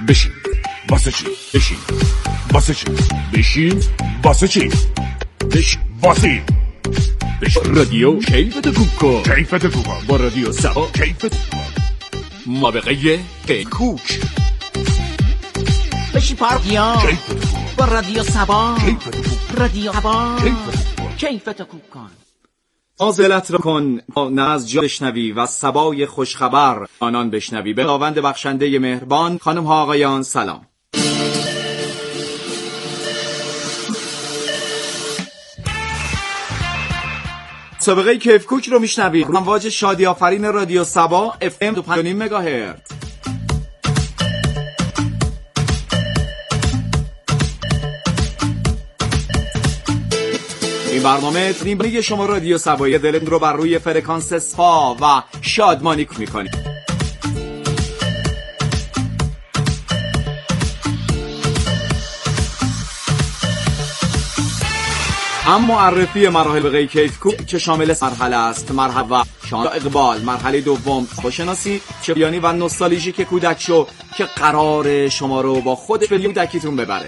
بشین. واسه چی؟ بشین. واسه چی؟ بشین. واسه چی؟ بشین. واسه بشین. رادیو کیفت کوکو. کیفت کوکو. با رادیو سبا کیفت مسابقه کوک. بشین پارکیا. کیفت کوکو. با رادیو سبا. کیفت کوکو. رادیو سبا. کیفت کوکو. کیفت کوکان. فاضلت را کن نه از جا بشنوی و سبای خوشخبر آنان بشنوی. به خداوند بخشنده مهربان. خانم ها آقایان سلام. مسابقه کیف کوک رو میشنوید. امواج شادی آفرین رادیو سبا FM 2.5 مگاهرتز. این برنامه تریمبلیگ شما رادیو سبایی دلتون رو بر روی فرکانس سپا و شادمانی میکنی. اما معرفی مراحل مسابقه کیف کوک که شامل مرحله است: مرحله شان اقبال، مرحله دوم خوشناسی چبیانی و نوستالژیک کودک شو که قرار شما رو با خودش به کودکیتون ببره.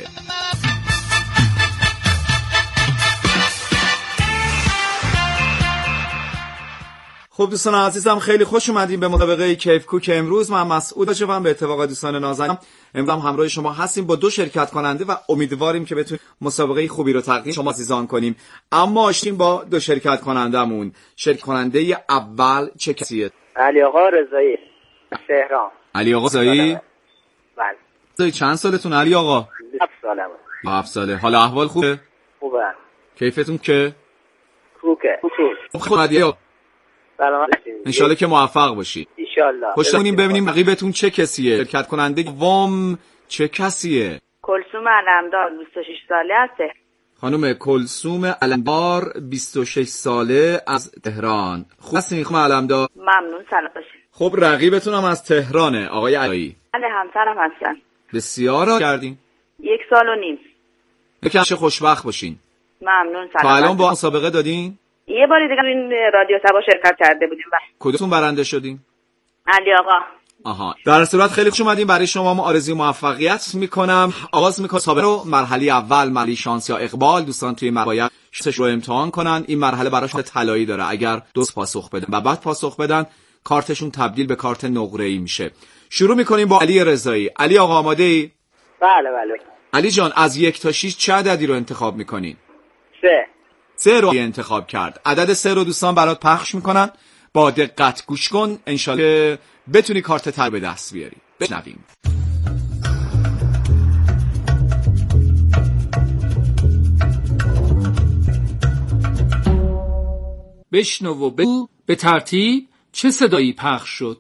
خب دوستان عزیزم، خیلی خوش اومدیم به مسابقه کیف کوک امروز. من مسعود جوان به اتفاق دوستان نازنینم امروز هم همراه شما هستیم با دو شرکت کننده و امیدواریم که بتونیم مسابقه خوبی رو تقدیم شما عزیزان کنیم. اما آشتیم با دو شرکت کنندمون. شرکت کننده اول چه کسیه؟ علی آقا رضایی، تهران. علی آقا رضایی؟ بله. چند سالتون علی آقا؟ 7 سالمه. 7 ساله. حالا احوال خوبه؟ خوبه. کیفتون که؟ کوکه. خب علی سلام. انشالله که موفق باشی. انشالله. خوشتونیم ببینیم رقیبتون چه کسیه. شرکت کننده وام چه کسیه؟ کلثوم علمدار 26 ساله است. خانم کلثوم علمدار 26 ساله از تهران. خوب هستین خانم علمدار؟ ممنون، سلام باشید. خب رقیبتون هم از تهرانه آقای علایی. بله، همسرم هستن. بسیار عالی کردین. 1 سال و نیم. یکم خوشبخت باشین. ممنون، سلام. تا الان با مسابقه دادین؟ یه باری دیگه این رادیو سبا شرکت کرده بودیم. کدومتون برنده شدین؟ علی آقا. آها، در صورت خیلی خوش اومدین. برای شما ما آرزوی موفقیت میکنم. آغاز میکنم مسابقه رو. مرحله اول مرحله شانس یا اقبال. دوستان توی مرحله شانسش رو امتحان کنن. این مرحله براش طلایی داره. اگر درست پاسخ بدن و بعد پاسخ بدن کارتشون تبدیل به کارت نقره‌ای میشه. شروع میکنیم با علی رضایی. علی آقا آماده ای؟ بله بله. علی جان از 1 تا 6 چه عددی رو انتخاب میکنین؟ 3. 3 رو انتخاب کرد. عدد 3 رو دوستان برات پخش میکنن. با دقت گوش کن انشالله بتونی کارت تر به دست بیاری. بشنویم. بشنو و بگو به ترتیب چه صدایی پخش شد.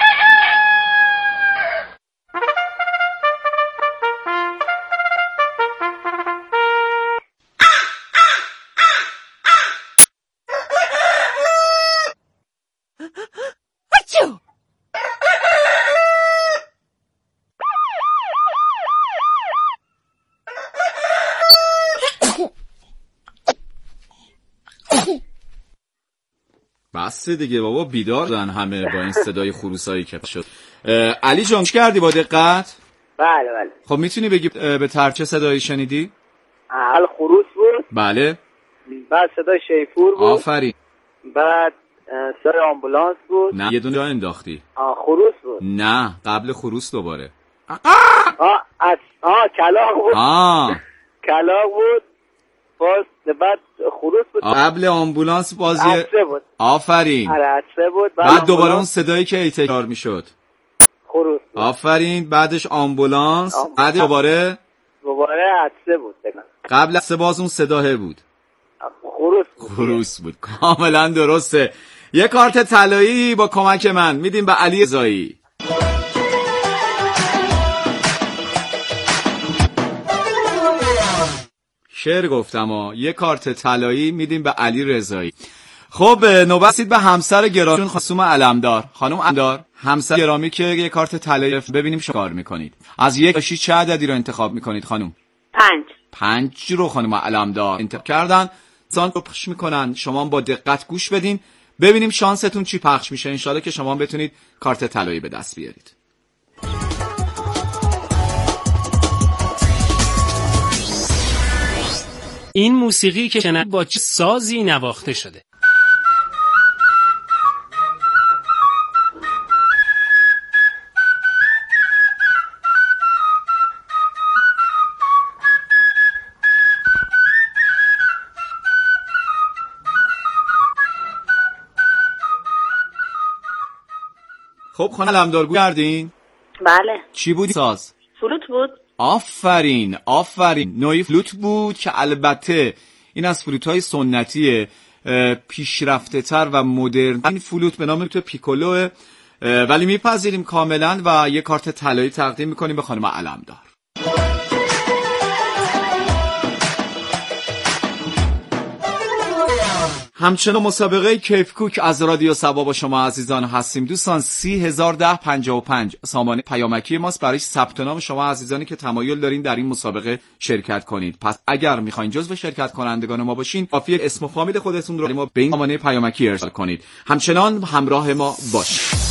بس دیگه بابا، بیدار دارن همه با این صدای خروسایی که شد. علی جان چی کردی با دقت؟ بله بله. خب میتونی بگی به چه صدایی شنیدی؟ اول خروس بود. بله. بعد صدای شیپور بود. آفرین. بعد صدای آمبولانس بود. نه یه دونه جا انداختی. خروس بود. نه قبل خروس دوباره. کلاغ بود. کلاغ بود. باز بعد خروس بود. قبل آمبولانس بازی عطسه بود. آفرین. عطسه بود. بعد دوباره اون صدایی که تکرار میشد. خروس بود. آفرین. بعدش آمبولانس. بعد دوباره عطسه بود. قبل عطسه باز اون صداه بود. خروس بود. کاملا درسته. یه کارت طلایی با کمک من میدیم به علی رضایی. شعر گفتم یه کارت طلایی میدیم به علی رضایی. خب نوبت به همسر گرامی خانم علمدار. خانم علمدار، همسر گرامی که یه کارت طلایی ببینیم چه کار میکنید. از 1 تا 6 چه عددی رو انتخاب میکنید خانم؟ 5. 5 رو خانم علمدار انتخاب کردن. سان رو پخش میکنن. شما با دقت گوش بدین ببینیم شانستون چی پخش میشه. انشالله که شما بتونید کارت طلایی به دست بیارید. این موسیقی که شنید با چه سازی نواخته شده؟ خب خانم علمدارگو کردین؟ بله. چی بود ساز؟ فلوت بود. آفرین آفرین، نوعی فلوت بود که البته این از فلوت‌های سنتی پیشرفته تر و مدرن. این فلوت به نام پیکولو، ولی میپذیریم کاملا و یه کارت طلایی تقدیم میکنیم به خانم علمدار. همچنان مسابقه کیف کوک از رادیو سبا با شما عزیزان هستیم. دوستان 301055 سامانه پیامکی ماست برای ثبت نام شما عزیزانی که تمایل دارین در این مسابقه شرکت کنید. پس اگر میخواین جزو شرکت کنندگان ما باشین، کافیه اسم و فامیل خودتون رو ما به این سامانه پیامکی ارسال کنید. همچنان همراه ما باشید.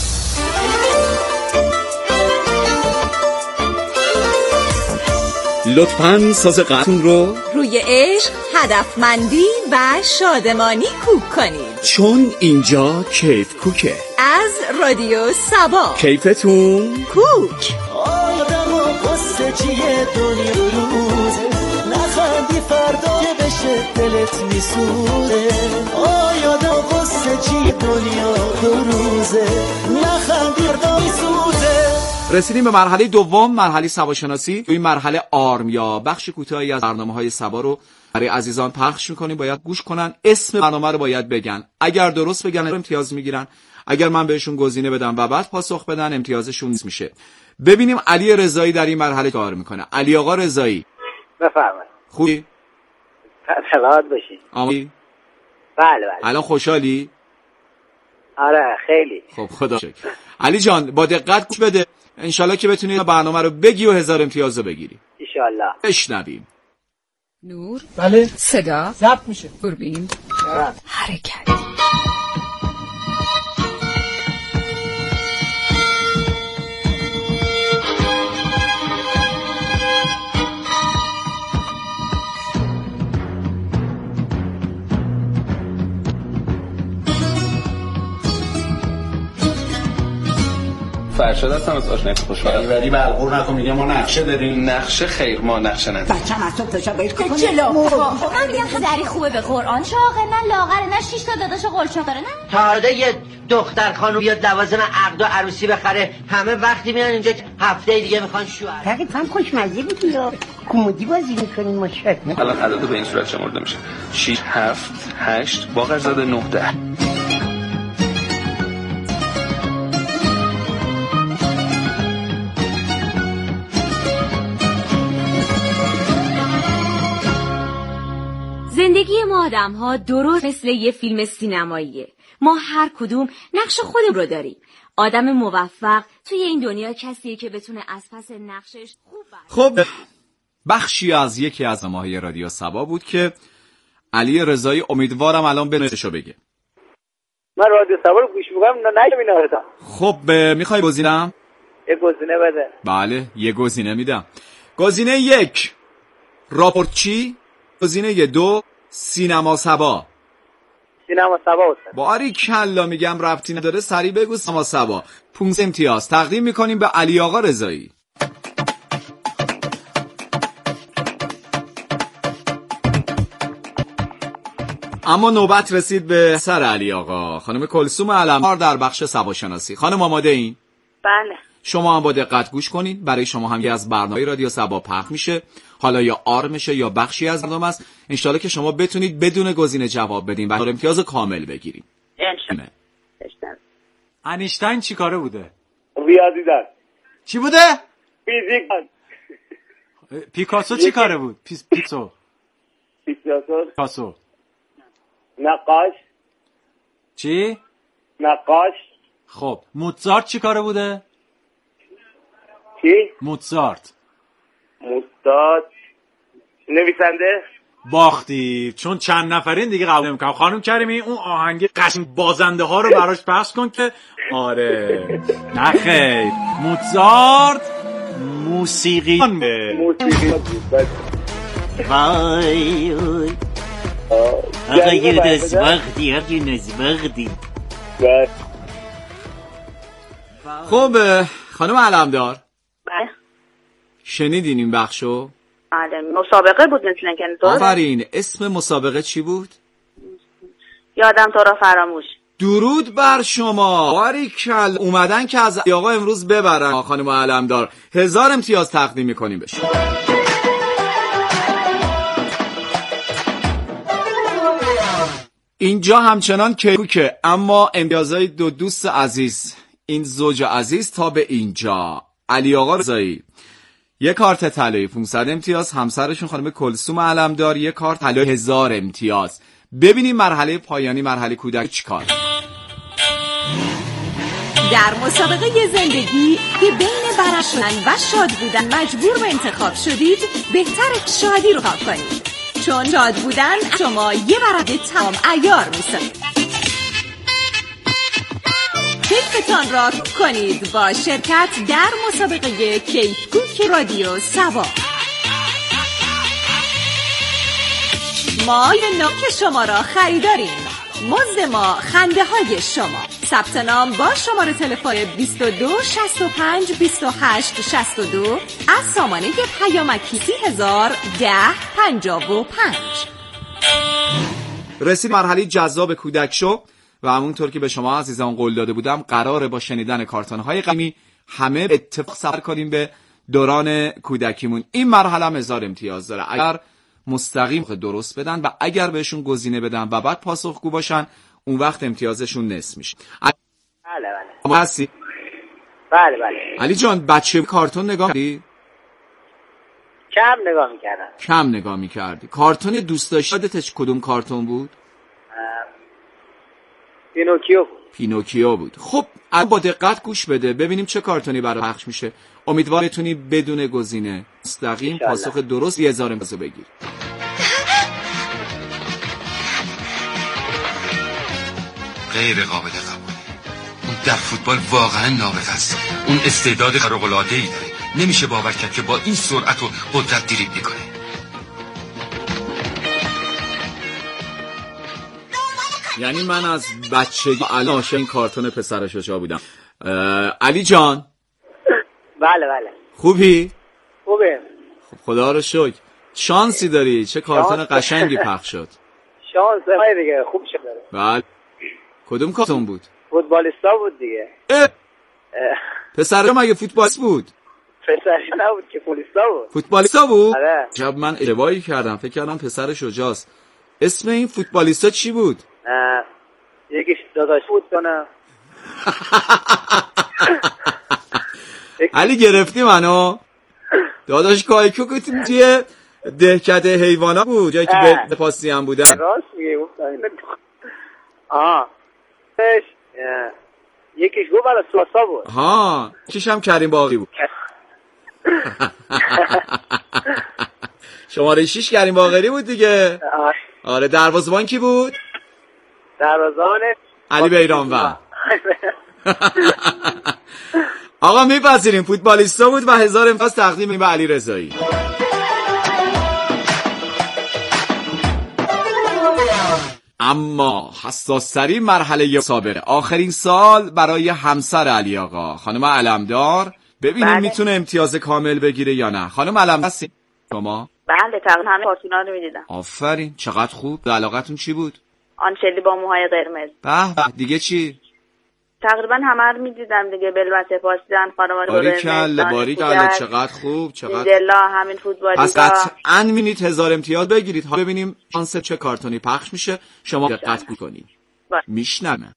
لطفاً ساز قطعتون رو روی عشق، هدفمندی و شادمانی کوک کنید، چون اینجا کیف کوکه. از رادیو سبا. کیفتون کوک. آدم و قصه چیه دنیا روزه، نخندی فردا که بشه دلت میسوزه. آدم و قصه چیه دنیا روزه، نخندی فردا میسوزه. رسیدیم به مرحله دوم، مرحله سباشناسی. توی این مرحله آرم یا بخش کوتاهی از برنامه‌های سبا رو برای عزیزان پخش می‌کنیم. باید گوش کنن، اسم برنامه رو باید بگن. اگر درست بگن امتیاز میگیرن، اگر من بهشون گزینه بدم و بعد پاسخ بدن امتیازشون نیست میشه. ببینیم علی رضایی در این مرحله کار میکنه. علی آقا رضایی، بفرمایید. خوبی؟ سلامت باشید. آمین. بله. الان خوشحالی؟ آره خیلی. خب خدا شکر. علی جان با دقت گوش بده، انشالله که بتونی برنامه رو بگی و 1000 امتیاز رو بگیری. انشالله. بشنویم. نور. بله. صدا. ضبط میشه. دوربین. حرکت. فرشاد هستم از آشنای خوشحال. ولی بلغور نکن، میگه ما نقشه داریم. نقشه خیر، ما نقشه نداریم. بچه‌م از تو فشار بهش کنه. جلو. من میگم پدری خوبه به قرآن شاغل، نه لاغره، نه 6 تا داداش قلچاق داره، نه تازه یه دختر خانم بیاد لوازم عقد و عروسی بخره، همه وقتی میان اینجا هفته دیگه میخوان شوهر. تقریبا خوشمزه بودی یا کمدی بازی میکنین ماشاءالله. الان عدد به این صورت شمرده میشه: 6 7 8 باقر زده 9 10. زندگی ما آدم ها درست مثل یه فیلم سینماییه. ما هر کدوم نقش خودمون رو داریم. آدم موفق توی این دنیا کسیه که بتونه از پس نقشش خب بخشی از یکی از برنامه‌های رادیو سبا بود که علی رضایی امیدوارم الان بنشو بگه. من رادیو سبا رو گوش می‌کنم، نمی‌بینم. خب میخوای گزینم؟ یه گزینه بده. بله یه گزینه میدم. گزینه 1 راپورتچی، گزینه 2 سینما سبا. سینما سبا است. باری کلا میگم ربطی نداره، سریع بگو سینما سبا. 15 امتیاز تقدیم میکنیم به علی آقا رضایی. اما نوبت رسید به سر علی آقا. خانم کلثوم علمدار در بخش سباشناسی. خانم آماده این؟ بله. شما هم با دقت گوش کنید. برای شما هم یه از برنامه رادیو سبا پخش میشه. حالا یا آرمشه یا بخشی از برنامه است. انشالله که شما بتونید بدون گزینه جواب بدین و امتیاز کامل بگیریم. انشالله. انیشتین چی کاره بوده؟ ریاضیدان. چی بوده؟ فیزیک. پیکاسو چی کاره بود؟ پیکاسو. نقاش. چی؟ نقاش. خب موزارت چی کاره بوده؟ چی؟ موزارت نویسنده. باختی، چون چند نفرین دیگه قبول نمیکنم. خانم کریمی اون آهنگ قشنگ بازنده ها رو براش پخش کن که آره. نه خیر، موزارت موسیقی. وای آقا یه دزبختی آقا نزبختی. خب خانم علمدار بله شنیدین این بخشو؟ بله مسابقه بود مثل اینکه درست. آفرین. اسم مسابقه چی بود؟ یادم تو را فراموش. درود بر شما. باریکل. اومدن که از آقا امروز ببرن. خانم علمدار 1000 امتیاز تقدیم می‌کنیم بهش. اینجا همچنان کیکه، اما امتیازهای دو دوست عزیز، این زوج عزیز تا به اینجا. علی آقا رضایی یک کارت طلایی 500 امتیاز، همسرشون خانم کلثوم علمدار یک کارت طلایی 1000 امتیاز. ببینیم مرحله پایانی، مرحله کودک چیکار. در مسابقه زندگی که بین برنده شدن و شاد بودن مجبور به انتخاب شدید، بهتر شادی رو خواب کنید، چون شاد بودن شما یه برنده تمام عیار می‌سازید. کیفتان را کنید با شرکت در مسابقه کیک کوک رادیو سبا. ما نوک شما را خریداریم. مزد ما خنده های شما. ثبت نام با شماره تلفن 22 65 28 62 از سامانه پیامکی 3010 55. رسید مرحله جذاب کودک شو و همونطور که به شما عزیزان قول داده بودم قراره با شنیدن کارتون‌های قدیمی همه اتفاق سفر کنیم به دوران کودکیمون. این مرحله هم 1000 امتیاز داره اگر مستقیم درست بدن و اگر بهشون گزینه بدن و بعد پاسخگو باشن، اون وقت امتیازشون نصف میشه. بله بله. هستی؟ بله بله. علی جان بچه کارتون نگاه کردی؟ کم نگاه میکردم. کم نگاه میکردی. کارتون دوست داشتی یادت کدوم کارتون بود؟ پینوکیو بود. پینوکیو بود. خب الان با دقت گوش بده ببینیم چه کارتونی برای پخش میشه. امیدوارم بتونی بدون گزینه مستقیم پاسخ درست 1000 امتیاز بگیر. غیر قابل قبوله. اون در فوتبال واقعا نابغه است. اون استعداد خارق‌العاده‌ای داره. نمیشه باور کرد که با این سرعت و قدرت دریبل کنه. یعنی من از بچگی الان عاشق این کارتون پسر شجاع بودم. علی جان بله بله. خوبی؟ خوبه. خب خدا رو شکر. شانسی داری. چه کارتون قشنگی پخش شد. شانس دیگه خوب شد. بله. کدوم کارتون بود؟ فوتبالیستا بود دیگه. پسر مگه فوتبالیست بود؟ پسرش نبود که فوتبالیستا بود. فوتبالیستا بود؟ آره. جب من اشتباهی کردم، فکر کردم پسر شجاعست. اسم این فوتبالیستا چی بود؟ یکیش داداش بود کنه. علی گرفتی منو؟ داداش کایکو کتیم توی دهکده حیوانا بود جایی که به پاسی هم بودن. راست میگه. یکیش گفت برای سواسا بود. ها یکیش هم کریم باقی بود. شماره 6 کریم باقری بود دیگه. آره. دروازه‌بان کی بود؟ دروازه‌بان علی بیرانوند. آقا میپذیریم فوتبالیستا بود و 1000 امتیاز تقدیم به علی رضایی. اما حساس‌ترین مرحله مسابقه آخرین سال برای همسر علی آقا خانم علمدار. ببینیم میتونه امتیاز کامل بگیره یا نه. خانم علمدار هستی شما؟ بله تقریبا همه کارتونا رو میدیدم. آفرین چقدر خوب. علاقتون چی بود؟ آنچلی با موهای قرمز. به دیگه چی؟ تقریبا همه رو میدیدم دیگه. بلبط پاسیدن، خانواده باریکلا چقدر خوب. چقدر دیدلا همین فوتبالیستا. از قطعاً می‌بینید 1000 امتیاز بگیرید. ها ببینیم شانس چه کارتونی پخش میشه. شما دقت کنید. میشنم.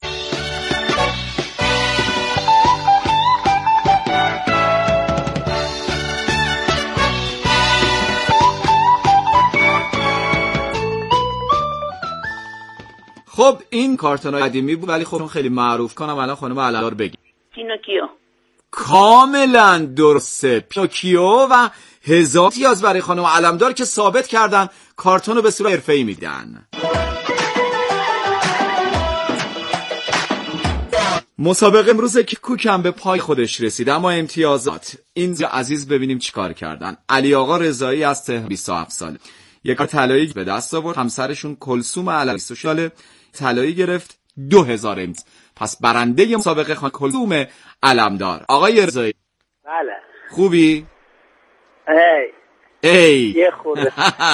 خب این کارتونای قدیمی بود ولی خب خیلی معروف کنم الان خانم علمدار بگی. پینوکیو. کاملا درسته. پینوکیو و 1000 امتیاز برای خانم علمدار که ثابت کردن کارتون رو به صورت حرفه‌ای میدن. مسابقه امروز که کوکم به پای خودش رسید اما امتیازات این عزیز ببینیم چیکار کردن. علی آقا رضایی از تهران 27 ساله. یک طلایی به دست آورد. همسرشون کلثوم علوی 26 ساله طلایی گرفت 2000 امتیاز. پس برنده مسابقه خانم کلثوم علمدار. آقای رضایی بله خوبی؟ ای یه خورده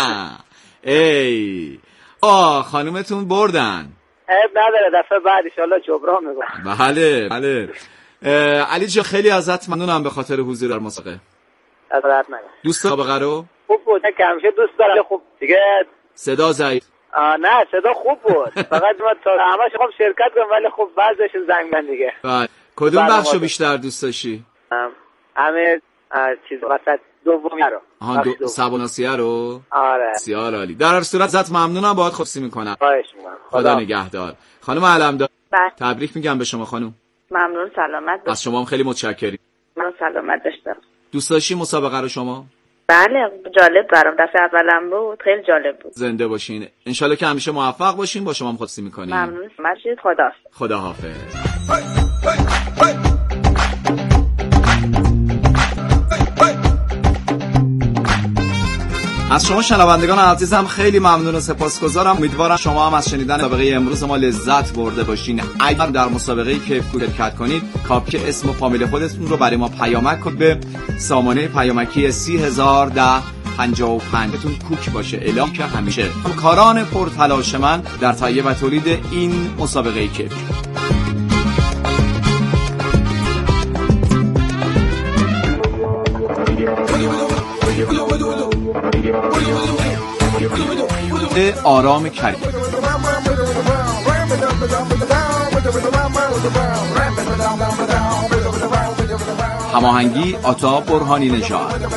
ای خانومتون بردن. نداره دفعه بعد انشالله جبران میکنم. بله علی جا خیلی ازت ممنونم به خاطر حضور در مسابقه. حضرت نگه دوست مسابقه رو خوب بود. همیشه دوست دارم. خوب دیگه صدا ضعیف. نه صدا خوب بود. فقط ما تا همش خب شرکت کنم ولی خب بعضیش زنگ من دیگه. کدوم بخشو بیشتر دوست داشتی؟ همه چیز وسط دومی رو. سبوناسیه رو؟ آره. بسیار عالی. در هر صورت ازت ممنونم. باهات خداحافظی میکنم. خواهش میکنم. خدا نگهدار. خانم علمدار تبریک میگم به شما خانم. ممنون سلامت از شما هم خیلی متشکرم. من سلامت داشتم. دوست داشتی مسابقه رو شما؟ بله جالب برام دفعه اولم بود خیلی جالب بود. زنده باشین. انشالله که همیشه موفق باشین. با شما هم خداحافظی میکنیم. ممنون. خداحافظ. از شما شنوندگان عزیزم خیلی ممنون و سپاسگزارم. امیدوارم شما هم از شنیدن مسابقه امروز ما لذت برده باشین. اگر در مسابقه کیف شرکت کنید کاپی اسم و فامیل خودتون رو برای ما پیامک کنید به سامانه پیامکی 301055 تون کوک باشه اعلام که همیشه کاران پرتلاش من در تهیه و تولید این مسابقه کیف. آرام کریم هماهنگی عطا برهانی نژاد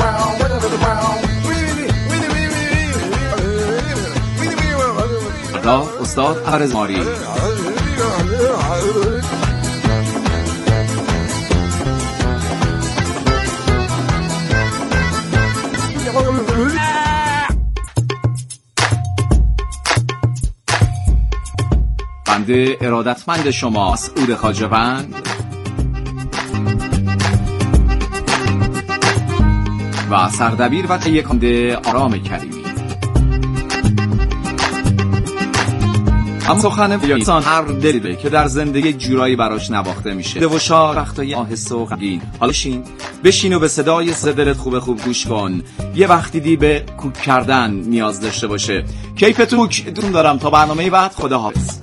استاد ارزماری بنده ارادتمند شما مسعود خواجه‌وند و سردبیر و تهیه کننده آرام کریمی. اما سخن یا انسان هر دلی که در زندگی جورایی براش نواخته میشه و شاه وقتای آهسته و غمگین. حالا بشین و به صدای دلت خوب گوش کن. یه وقتی دی به کوک کردن نیاز داشته باشه. کیفتون کوک دون دارم تا برنامه بعد. خداحافظ.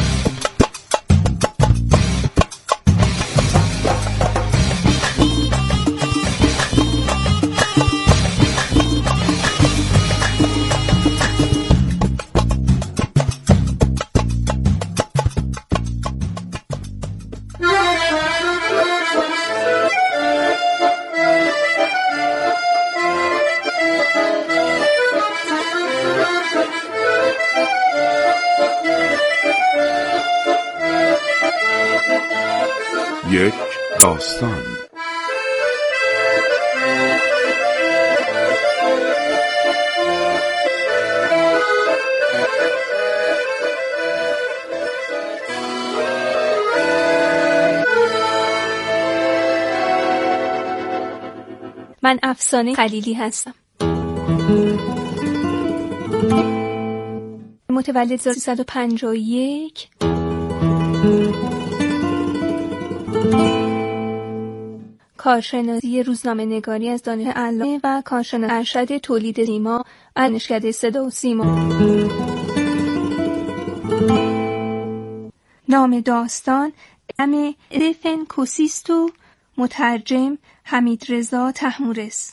یک داستان. من افسانه خلیلی هستم. متولد 1351. کارشناسی روزنامه نگاری از دانشگاه علامه و کارشناس ارشد تولید سیما از دانشکده صدا و سیما. نام داستان ام ادفن کوسیستو، مترجم حمیدرضا طهمورث.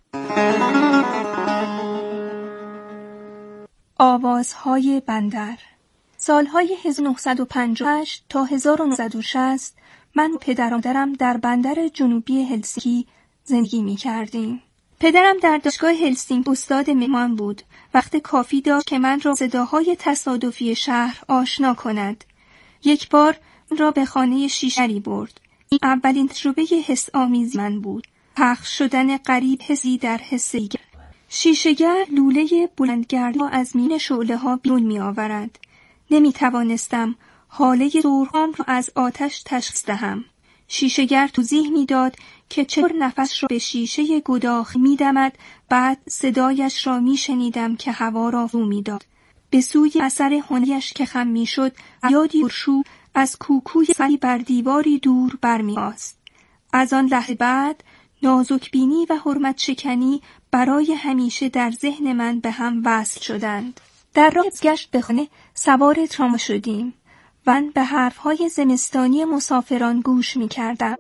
آوازهای بندر. سالهای 1958 تا 1960 من و پدرم در بندر جنوبی هلسینکی زندگی می کردیم. پدرم در دانشگاه هلسینکی استاد مهمان بود. وقت کافی داشت که من را صداهای تصادفی شهر آشنا کند. یک بار را به خانه شیشه‌گری برد. این اولین تجربه حس آمیز من بود. پخش شدن غریب حسی در حس دیگر. شیشه‌گر لوله بلندگرد را از میان شعله‌ها بیرون می آورد. نمی توانستم حاله دورهام را از آتش تشخیص دهم. شیشه‌گر توضیح می‌داد که چطور نفس را به شیشه گداخ می‌دمد، بعد صدایش را می‌شنیدم که هوا را فرو می‌داد. به سوی اثر هنرش که خم می‌شد، یادی پرشور از کوکوی سری بر دیواری دور برمی‌خاست. از آن لحظه بعد نازکبینی و حرمت شکنی برای همیشه در ذهن من به هم وصل شدند. در راه گشت به خانه سوار ترام شدیم. من به حرفهای زمستانی مسافران گوش می‌کردم.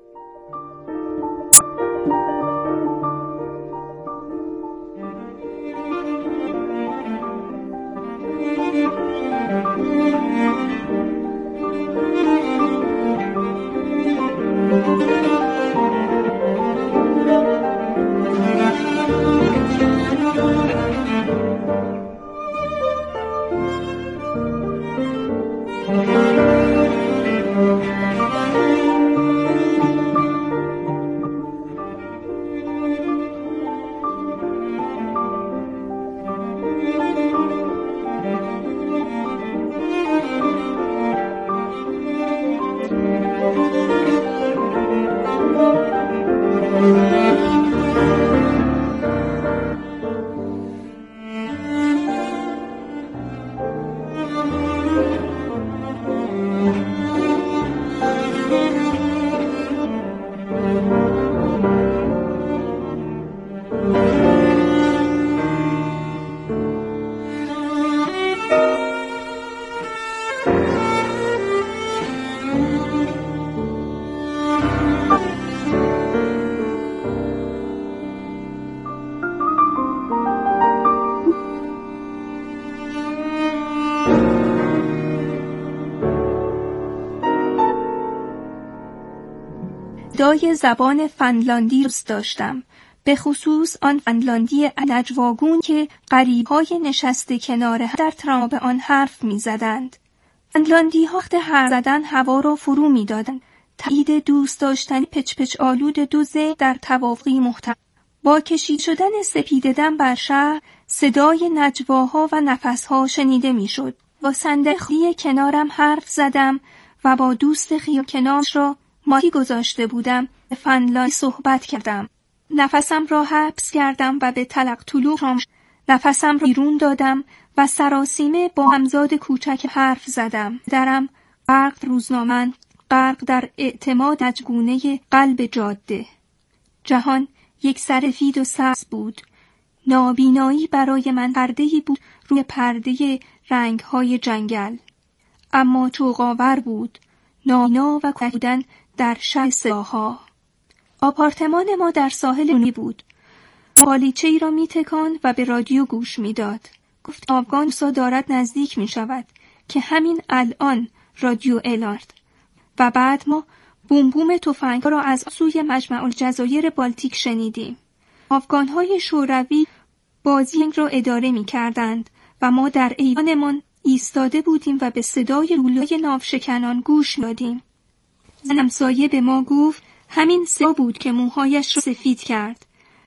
صدای زبان فنلاندی دوست داشتم، به خصوص آن فنلاندی نجواگون که غریب‌های نشسته کنار هم در ترام به آن حرف می‌زدند. فنلاندی‌ها وقت حرف زدن هوا را فرو می‌دادند. تایید دوست داشتن پچ پچ آلود دو ذئب در توافقی محترم. با کشید شدن سپیده‌دم بر شهر صدای نجواها و نفس‌ها شنیده می‌شد. با صندلی کنارم حرف زدم و با دوست خیابان کنارش را ماهی گذاشته بودم به فنلاندی صحبت کردم. نفسم را حبس کردم و به تلق طلوع نفسم را بیرون دادم و سراسیمه با همزاد کوچک حرف زدم. درم غرق روزنامه، غرق در اعتماد نجگونه قلب جاده. جهان یک سرفید و سبز بود. نابینایی برای من پرده‌ای بود روی پرده رنگ‌های جنگل. اما چوغاور بود، نانا و کودن در شهر سیاها. آپارتمان ما در ساحل جنوبی بود. بالیچه‌ای را می‌تکاند و به رادیو گوش می‌داد. گفت آفغانستان دارد نزدیک می‌شود که همین الان رادیو اعلام کرد. و بعد ما بوم بوم تفنگ‌ها را از سوی مجمع الجزایر بالتیک شنیدیم. افغان‌های شوروی بازی را اداره می‌کردند و ما در ایوانمان ایستاده بودیم و به صدای لولای ناوشکنان گوش دادیم. زن همسایه به ما گفت همین سیاه بود که موهایش را سفید کرد.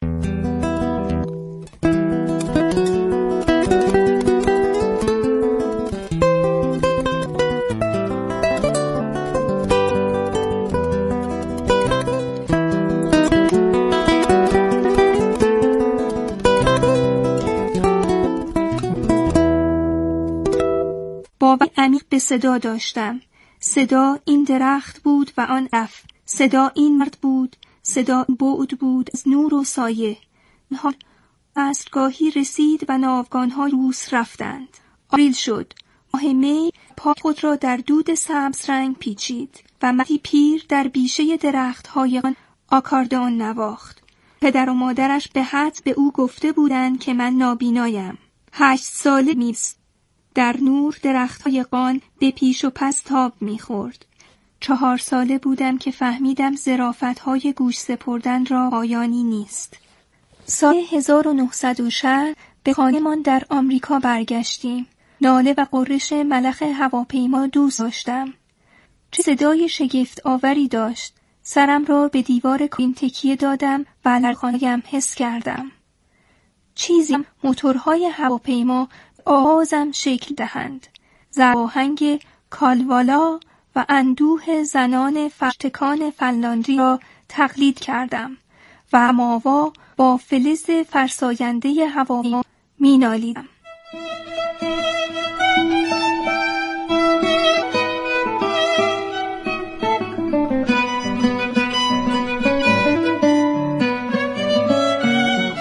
باور عمیق به صدا داشتم. صدا این درخت بود و آن رفت. صدا این مرد بود. صدا بعد بود از نور و سایه. حال عصرگاهی رسید و ناوگان‌ها روس رفتند. آوریل شد. ماه می پا خود را در دود سبز رنگ پیچید و مردی پیر در بیشه درخت‌های آن آکاردئون نواخت. پدر و مادرش به حد به او گفته بودند که من نابینایم. 8 ساله میست. در نور درخت‌های قان به پیش و پس تاب می‌خورد. 4 ساله بودم که فهمیدم ظرافت‌های گوش سپردن را پایانی نیست. سال 1960 به خانه‌مان در آمریکا برگشتیم. ناله و قررش ملخ هواپیما دوست داشتم. چه صدای شگفت آوری داشت. سرم را به دیوار کابین تکیه دادم و لرزانم حس کردم. چیزی موتورهای هواپیما آوازم شکل دهند. ضرب آهنگ کالوالا و اندوه زنان فرتکان فنلاندی را تقلید کردم و ماوا با فلز فرساینده هواپیما می نالیدم.